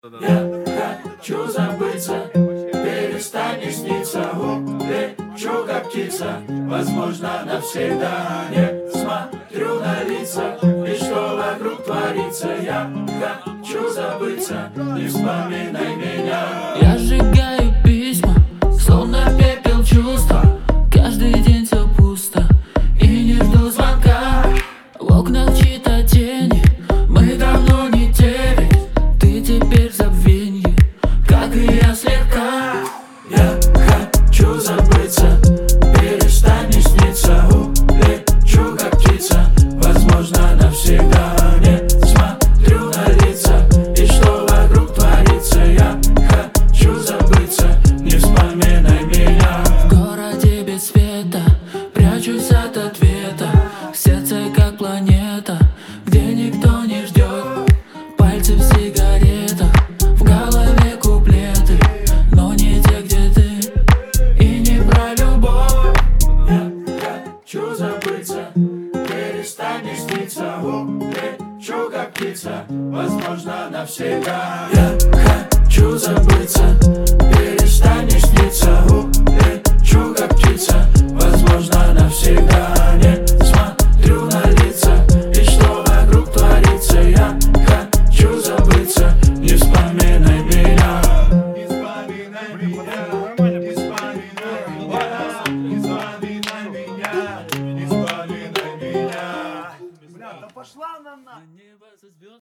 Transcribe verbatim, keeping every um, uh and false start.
Я хочу забыться, перестань не сниться. Лечу как птица, возможно навсегда. Не смотрю на лица и что вокруг творится. Я хочу забыться, не вспоминай меня. Я сжигаю письма, словно пепел чувства. Каждый день все пусто и не жду звонка. В окнах чьи-то тени, мы давно не те, ведь ты теперь в забвенье, как и я слегка. Я хочу забыться, перестань не сниться. Лечу как птица, возможно навсегда. Не смотрю на лица и что вокруг творится. Я хочу забыться, не вспоминай меня. В городе без света, прячусь от ответа. Сердце как планета, где никто не ждет. Пальцы в сигаретах, в голове куплеты, но не те, где ты, и не про любовь. Я хочу забыться, перестань не сниться. Лечу как птица, возможно навсегда. Я хочу забыться, перестань не сниться. Лечу как птица, возможно навсегда. Не смотрю на лица и что вокруг творится. Я хочу забыться, не вспоминай меня. Не вспоминай меня, не вспоминай меня, не вспоминай меня, не вспоминай меня. Бля, да пошла она на... Небо со звезд.